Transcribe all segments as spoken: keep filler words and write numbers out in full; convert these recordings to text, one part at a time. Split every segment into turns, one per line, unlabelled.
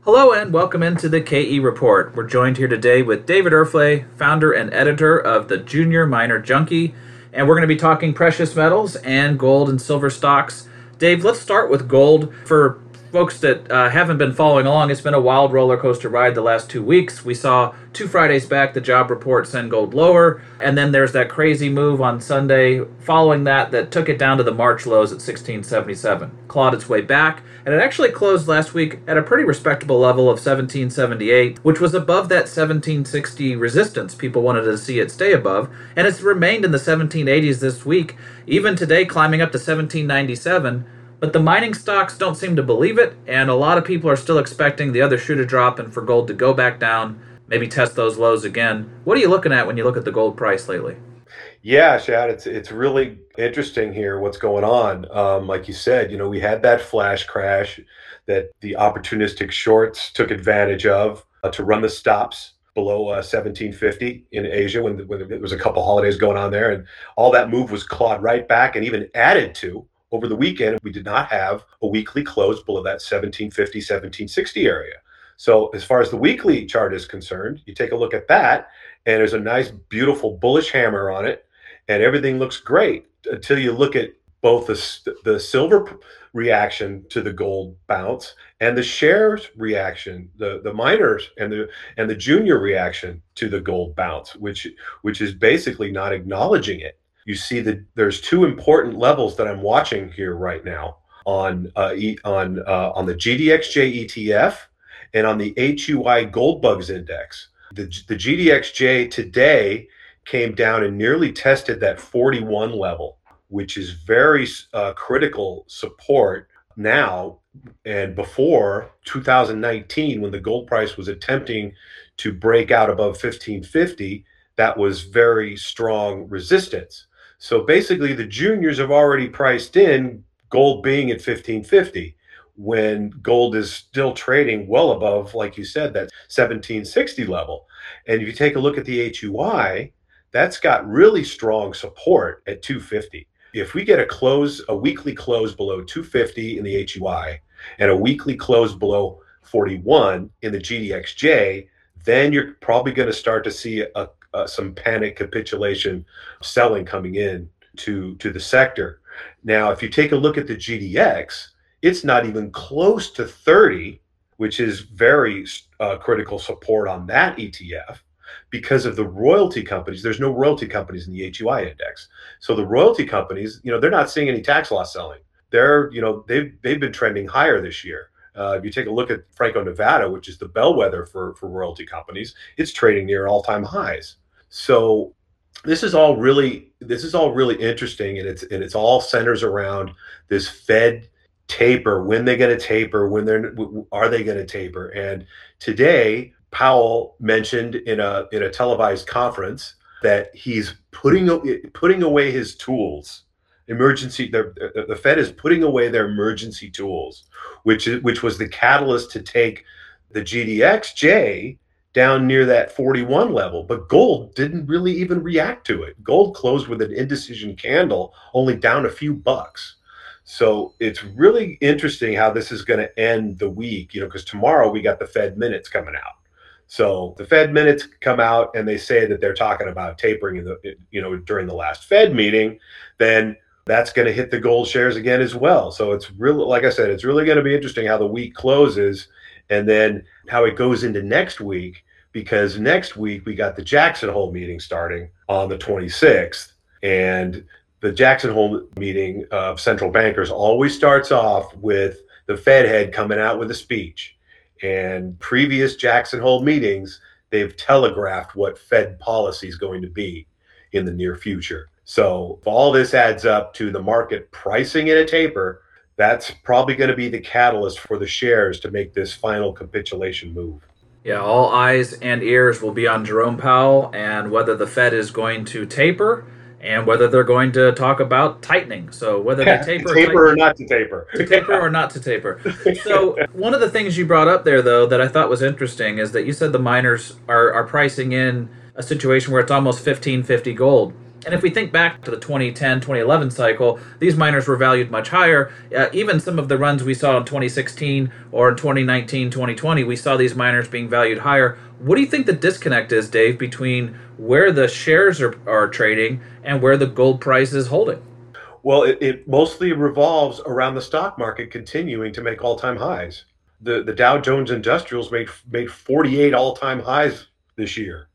Hello and welcome into the K E Report. We're joined here today with David Erfle, founder and editor of the Junior Miner Junkie, and we're going to be talking precious metals and gold and silver stocks. Dave, let's start with gold. For folks that uh, haven't been following along, it's been a wild roller coaster ride the last two weeks. We saw two Fridays back the job report send gold lower, and then there's that crazy move on Sunday following that that took it down to the March lows at sixteen seventy-seven. Clawed its way back, and it actually closed last week at a pretty respectable level of seventeen seventy-eight, which was above that seventeen sixty resistance people wanted to see it stay above, and it's remained in the seventeen eighties this week, even today climbing up to seventeen ninety-seven. But the mining stocks don't seem to believe it, and a lot of people are still expecting the other shoe to drop and for gold to go back down, maybe test those lows again. What are you looking at when you look at the gold price lately?
Yeah, Shad, it's it's really interesting here what's going on. Um, like you said, you know, we had that flash crash that the opportunistic shorts took advantage of uh, to run the stops below uh, seventeen fifty in Asia when, when there was a couple holidays going on there, and all that move was clawed right back and even added to over the weekend. We did not have a weekly close below that seventeen fifty, seventeen sixty area. So as far as the weekly chart is concerned, you take a look at that, and there's a nice, beautiful bullish hammer on it, and everything looks great until you look at both the, the silver reaction to the gold bounce and the shares reaction, the, the miners and the and the junior reaction to the gold bounce, which which is basically not acknowledging it. You see that there's two important levels that I'm watching here right now on uh, e, on uh, on the G D X J E T F and on the H U I Gold Bugs Index. The, the G D X J today came down and nearly tested that forty-one level, which is very uh, critical support now. And before two thousand nineteen, when the gold price was attempting to break out above fifteen fifty, that was very strong resistance. So basically, the juniors have already priced in gold being at fifteen fifty when gold is still trading well above, like you said, that seventeen sixty level. And if you take a look at the H U I, that's got really strong support at two fifty. If we get a close, a weekly close below two fifty in the H U I and a weekly close below forty-one in the G D X J, then you're probably going to start to see a Uh, some panic capitulation selling coming in to, to the sector. Now, if you take a look at the G D X, it's not even close to thirty, which is very uh, critical support on that E T F because of the royalty companies. There's no royalty companies in the H U I index. So the royalty companies, you know, they're not seeing any tax loss selling. They're, you know, they've, they've been trending higher this year. Uh, if you take a look at Franco-Nevada, which is the bellwether for, for royalty companies, it's trading near all-time highs. So this is all really this is all really interesting, and it's and it's all centers around this Fed taper. When they're going to taper? When they're are they going to taper? And today, Powell mentioned in a in a televised conference that he's putting putting away his tools. Emergency, the, the Fed is putting away their emergency tools, which is, which was the catalyst to take the G D X J down near that forty-one level. But gold didn't really even react to it. Gold closed with an indecision candle, only down a few bucks. So it's really interesting how this is going to end the week, you know, because tomorrow we got the Fed minutes coming out. So the Fed minutes come out and they say that they're talking about tapering in the, you know, during the last Fed meeting, then that's going to hit the gold shares again as well. So it's really, like I said, it's really going to be interesting how the week closes and then how it goes into next week, because next week we got the Jackson Hole meeting starting on the twenty-sixth. And the Jackson Hole meeting of central bankers always starts off with the Fed head coming out with a speech. And previous Jackson Hole meetings, they've telegraphed what Fed policy is going to be in the near future. So if all this adds up to the market pricing in a taper, that's probably going to be the catalyst for the shares to make this final capitulation move.
Yeah, all eyes and ears will be on Jerome Powell and whether the Fed is going to taper and whether they're going to talk about tightening. So whether they taper,
taper or not to taper.
to taper or not to taper. So one of the things you brought up there, though, that I thought was interesting is that you said the miners are, are pricing in a situation where it's almost fifteen fifty gold. And if we think back to the twenty ten, twenty eleven cycle, these miners were valued much higher. Uh, even some of the runs we saw in twenty sixteen or in twenty nineteen, twenty twenty, we saw these miners being valued higher. What do you think the disconnect is, Dave, between where the shares are, are trading and where the gold price is holding?
Well, it, it mostly revolves around the stock market continuing to make all-time highs. The the Dow Jones Industrials made made forty-eight all-time highs this year.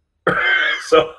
so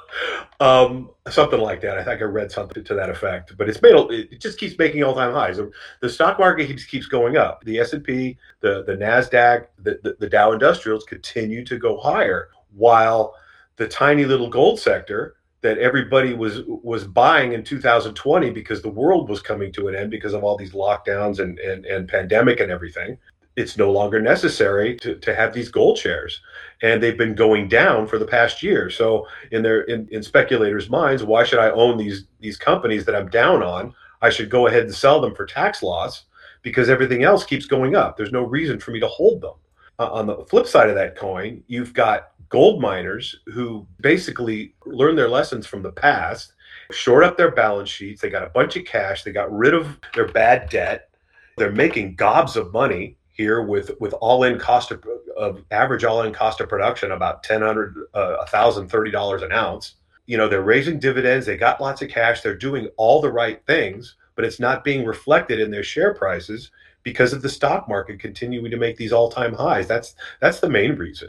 um, something like that. I think I read something to that effect. But it's made it just keeps making all-time highs. The stock market keeps keeps going up. The S and P, the the Nasdaq, the, the the Dow Industrials continue to go higher, while the tiny little gold sector that everybody was was buying in two thousand twenty because the world was coming to an end because of all these lockdowns and and, and pandemic and everything. It's no longer necessary to, to have these gold shares, and they've been going down for the past year. So in their in, in speculators' minds, why should I own these these companies that I'm down on? I should go ahead and sell them for tax loss because everything else keeps going up. There's no reason for me to hold them. Uh, on the flip side of that coin, you've got gold miners who basically learned their lessons from the past, short up their balance sheets. They got a bunch of cash. They got rid of their bad debt. They're making gobs of money here with with all-in cost of, of average all-in cost of production about ten hundred uh, one thousand thirty dollars an ounce. You know, they're raising dividends. They got lots of cash. They're doing all the right things, but it's not being reflected in their share prices because of the stock market continuing to make these all-time highs. That's that's the main reason.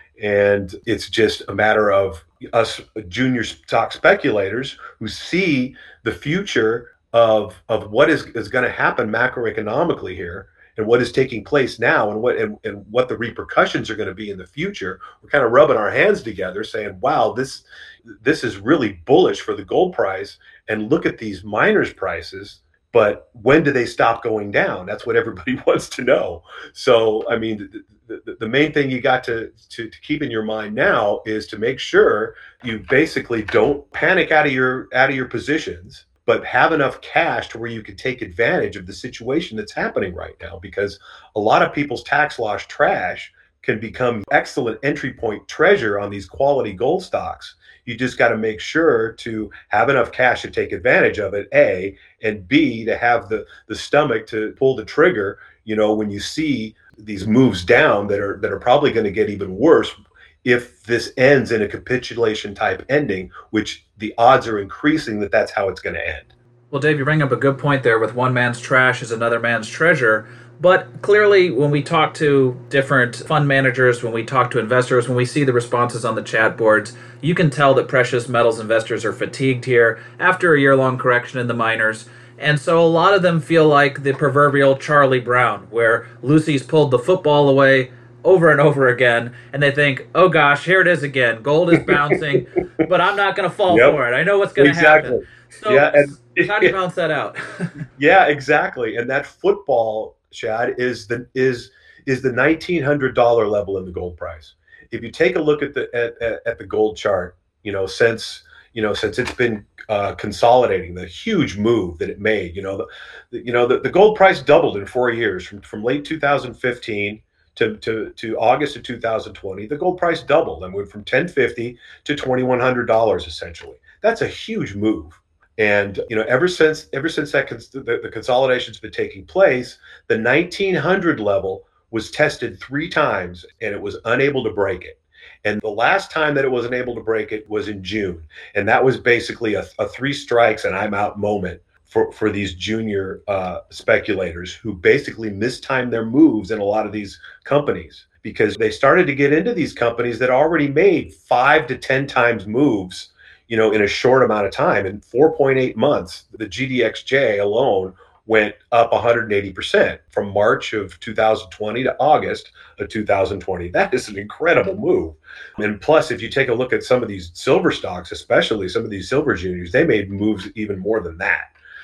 And it's just a matter of us junior stock speculators who see the future of of what is, is going to happen macroeconomically here and what is taking place now and what and, and what the repercussions are going to be in the future. We're kind of rubbing our hands together saying, wow, this this is really bullish for the gold price. And look at these miners' prices. But when do they stop going down? That's what everybody wants to know. So, I mean, the, the, the main thing you got to, to, to keep in your mind now is to make sure you basically don't panic out of your out of your positions, but have enough cash to where you can take advantage of the situation that's happening right now. Because a lot of people's tax loss trash can become excellent entry point treasure on these quality gold stocks. You just got to make sure to have enough cash to take advantage of it, A, and B, to have the, the stomach to pull the trigger, you know, when you see these moves down that are that are probably going to get even worse if this ends in a capitulation type ending, which the odds are increasing that that's how it's going to end.
Well, Dave, you bring up a good point there with one man's trash is another man's treasure. But clearly, when we talk to different fund managers, when we talk to investors, when we see the responses on the chat boards, you can tell that precious metals investors are fatigued here after a year-long correction in the miners. And so a lot of them feel like the proverbial Charlie Brown, where Lucy's pulled the football away over and over again, and they think, oh gosh, here it is again. Gold is bouncing, but I'm not going to fall yep. for it. I know what's going to
exactly.
happen. So
yeah, and,
how do you balance that out?
Yeah, exactly. And that football, Chad, is the is is the nineteen hundred dollar level in the gold price. If you take a look at the at, at, at the gold chart, you know, since you know since it's been uh, consolidating, the huge move that it made, you know, the, the you know the, the gold price doubled in four years from from late two thousand fifteen to to to August of two thousand twenty. The gold price doubled and went from ten fifty to twenty-one hundred dollars essentially. That's a huge move. And you know, ever since ever since that cons- the, the consolidation's been taking place, the nineteen hundred level was tested three times, and it was unable to break it. And the last time that it wasn't able to break it was in June, and that was basically a, a three strikes and I'm out moment for for these junior uh, speculators who basically mistimed their moves in a lot of these companies because they started to get into these companies that already made five to ten times moves, you know, in a short amount of time. In four point eight months, the G D X J alone went up one hundred eighty percent from March of two thousand twenty to August of two thousand twenty. That is an incredible move. And plus, if you take a look at some of these silver stocks, especially some of these silver juniors, they made moves even more than that.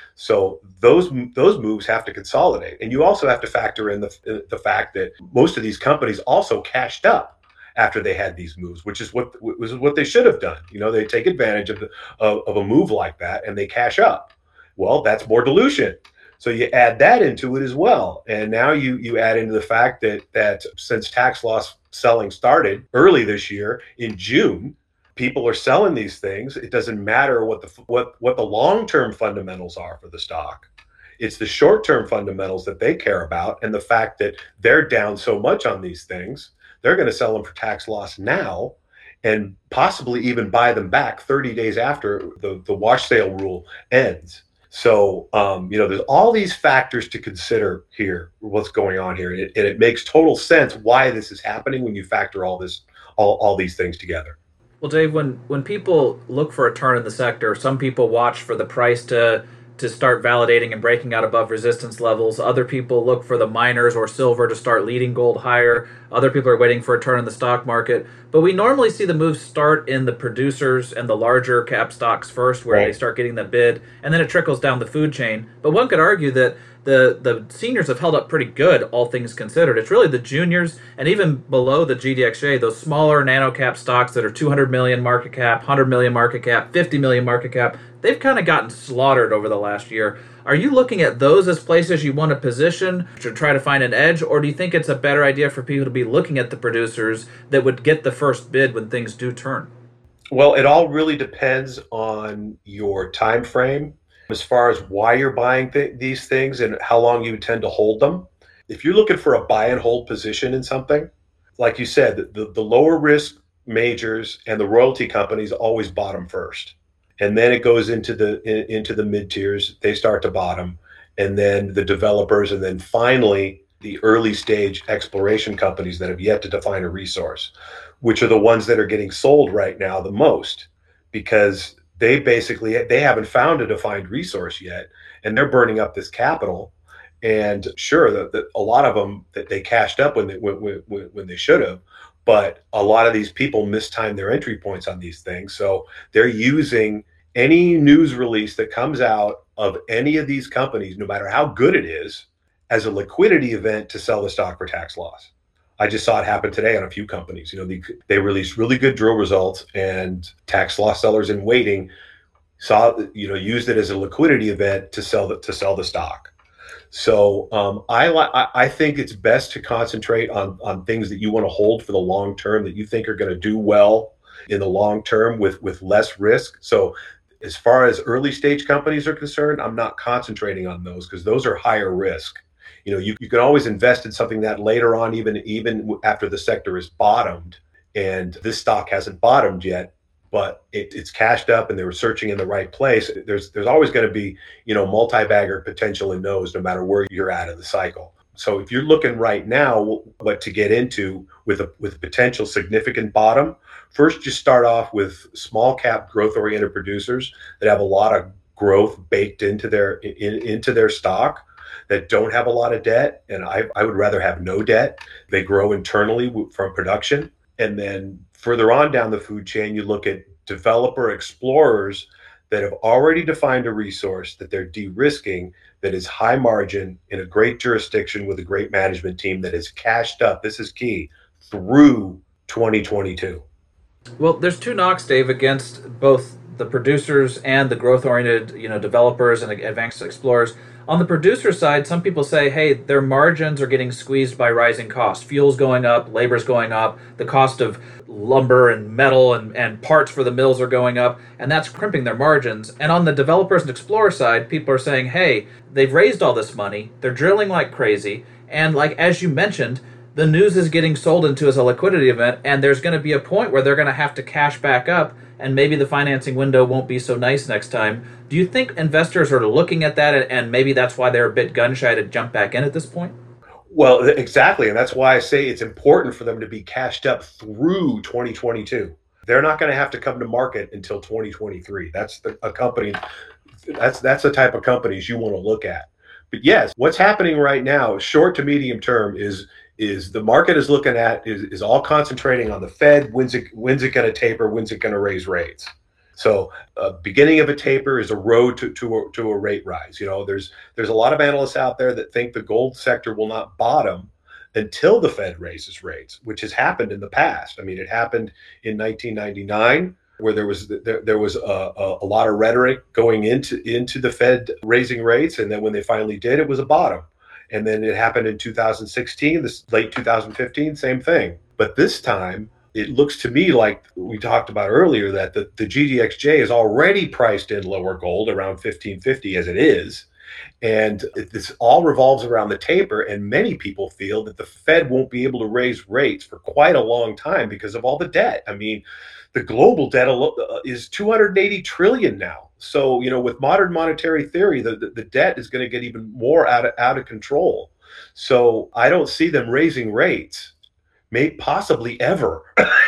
So those those moves have to consolidate. And you also have to factor in the, the fact that most of these companies also cashed up after they had these moves, which is what was what they should have done. You know, they take advantage of the of, of a move like that and they cash up. Well, that's more dilution. So you add that into it as well. And now you you add into the fact that that since tax loss selling started early this year in June, people are selling these things. It doesn't matter what the what what the long-term fundamentals are for the stock. It's the short-term fundamentals that they care about, and the fact that they're down so much on these things, they're going to sell them for tax loss now and possibly even buy them back thirty days after the, the wash sale rule ends. So, um, you know, there's all these factors to consider here, what's going on here. And it, and it makes total sense why this is happening when you factor all this, all, all these things together.
Well, Dave, when when people look for a turn in the sector, some people watch for the price to to start validating and breaking out above resistance levels. Other people look for the miners or silver to start leading gold higher. Other people are waiting for a turn in the stock market. But we normally see the moves start in the producers and the larger cap stocks first, where
Right.
they start getting the bid, and then it trickles down the food chain. But one could argue that the the seniors have held up pretty good, all things considered. It's really the juniors and even below the G D X J, those smaller nano cap stocks that are two hundred million market cap, one hundred million market cap, fifty million market cap. They've kind of gotten slaughtered over the last year. Are you looking at those as places you want to position to try to find an edge, or do you think it's a better idea for people to be looking at the producers that would get the first bid when things do turn?
Well, it all really depends on your time frame as far as why you're buying th- these things and how long you intend to hold them. If you're looking for a buy and hold position in something, like you said, the, the lower risk majors and the royalty companies always bottom first. And then it goes into the in, into the mid tiers, they start to bottom, and then the developers, and then finally the early stage exploration companies that have yet to define a resource, which are the ones that are getting sold right now the most, because they basically they haven't found a defined resource yet, and they're burning up this capital. And sure, that the, a lot of them that they cashed up when they when, when, when they should have, but a lot of these people mistimed their entry points on these things, so they're using any news release that comes out of any of these companies, no matter how good it is, as a liquidity event to sell the stock for tax loss. I just saw it happen today on a few companies. You know, they, they released really good drill results, and tax loss sellers in waiting saw, you know, used it as a liquidity event to sell the to sell the stock. So um, I I think it's best to concentrate on on things that you want to hold for the long term, that you think are going to do well in the long term with with less risk. So as far as early stage companies are concerned, I'm not concentrating on those, because those are higher risk. You know, you, you can always invest in something that later on, even even after the sector is bottomed, and this stock hasn't bottomed yet, but it, it's cashed up and they were searching in the right place. There's there's always going to be, you know, multi-bagger potential in those, no matter where you're at in the cycle. So if you're looking right now what to get into with a with a potential significant bottom, first just start off with small cap growth oriented producers that have a lot of growth baked into their in, into their stock, that don't have a lot of debt. And I, I would rather have no debt. They grow internally from production. And then further on down the food chain, you look at developer explorers that have already defined a resource that they're de-risking, that is high margin in a great jurisdiction with a great management team that is cashed up. This is key through twenty twenty-two.
Well, there's two knocks, Dave, against both the producers and the growth-oriented, you know, developers and advanced explorers. On the producer side, some people say, hey, their margins are getting squeezed by rising costs. Fuel's going up, labor's going up, the cost of lumber and metal and, and parts for the mills are going up, and that's crimping their margins. And on the developers and explorer side, people are saying, hey, they've raised all this money, they're drilling like crazy, and like as you mentioned, the news is getting sold into as a liquidity event, and there's going to be a point where they're going to have to cash back up, and maybe the financing window won't be so nice next time. Do you think investors are looking at that, and maybe that's why they're a bit gun-shy to jump back in at this point?
Well, exactly. And that's why I say it's important for them to be cashed up through twenty twenty-two. They're not going to have to come to market until twenty twenty-three. That's the, a company, that's that's the type of companies you want to look at. But yes, what's happening right now, short to medium term, is is the market is looking at is, is all concentrating on the Fed. When's it when's it going to taper? When's it going to raise rates? So, uh, beginning of a taper is a road to to a, to a rate rise. You know, there's there's a lot of analysts out there that think the gold sector will not bottom until the Fed raises rates, which has happened in the past. I mean, it happened in nineteen ninety-nine, where there was there, there was a, a, a lot of rhetoric going into into the Fed raising rates, and then when they finally did, it was a bottom. And then it happened in two thousand sixteen, this late two thousand fifteen, same thing. But this time, it looks to me like we talked about earlier that the, the G D X J is already priced in lower gold around fifteen fifty as it is. And this all revolves around the taper. And many people feel that the Fed won't be able to raise rates for quite a long time because of all the debt. I mean, the global debt is two hundred eighty trillion now. So, you know, with modern monetary theory, the, the, the debt is going to get even more out of, out of control. So I don't see them raising rates, may possibly ever.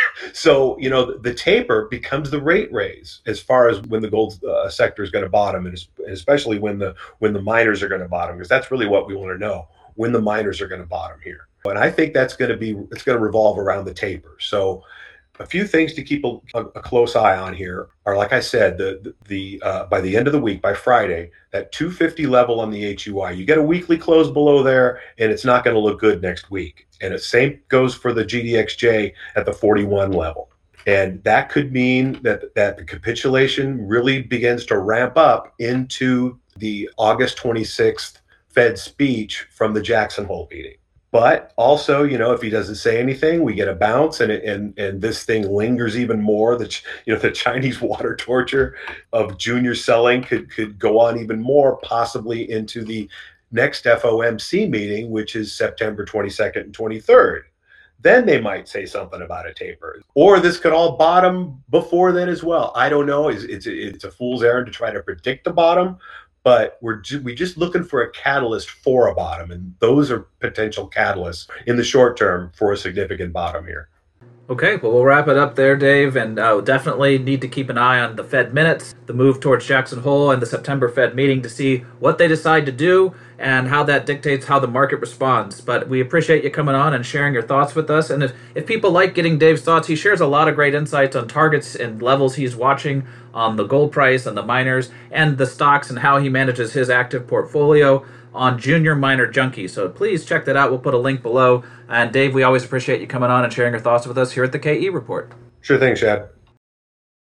So, you know, the, the taper becomes the rate raise as far as when the gold uh, sector is going to bottom, and especially when the when the miners are going to bottom, because that's really what we want to know, when the miners are going to bottom here. And I think that's going to be, it's going to revolve around the taper. So a few things to keep a, a, a close eye on here are, like I said, the the uh, by the end of the week, by Friday, that two fifty level on the H U I. You get a weekly close below there, and it's not going to look good next week. And the same goes for the G D X J at the forty-one level. And that could mean that that the capitulation really begins to ramp up into the August twenty-sixth Fed speech from the Jackson Hole meeting. But also, you know, if he doesn't say anything, we get a bounce, and and and this thing lingers even more. That, you know, the Chinese water torture of junior selling could could go on even more, possibly into the next F O M C meeting, which is September twenty-second and twenty-third. Then they might say something about a taper, or this could all bottom before then as well. I don't know. It's it's it's a fool's errand to try to predict the bottom. But we're ju- we're just looking for a catalyst for a bottom, and those are potential catalysts in the short term for a significant bottom here.
Okay, well, we'll wrap it up there, Dave, and uh, we'll definitely need to keep an eye on the Fed minutes, the move towards Jackson Hole, and the September Fed meeting to see what they decide to do and how that dictates how the market responds. But we appreciate you coming on and sharing your thoughts with us. And if, if people like getting Dave's thoughts, he shares a lot of great insights on targets and levels he's watching on the gold price and the miners and the stocks and how he manages his active portfolio on Junior Miner Junkie. So please check that out. We'll put a link below. And Dave, we always appreciate you coming on and sharing your thoughts with us here at the K E Report.
Sure thing, Shad.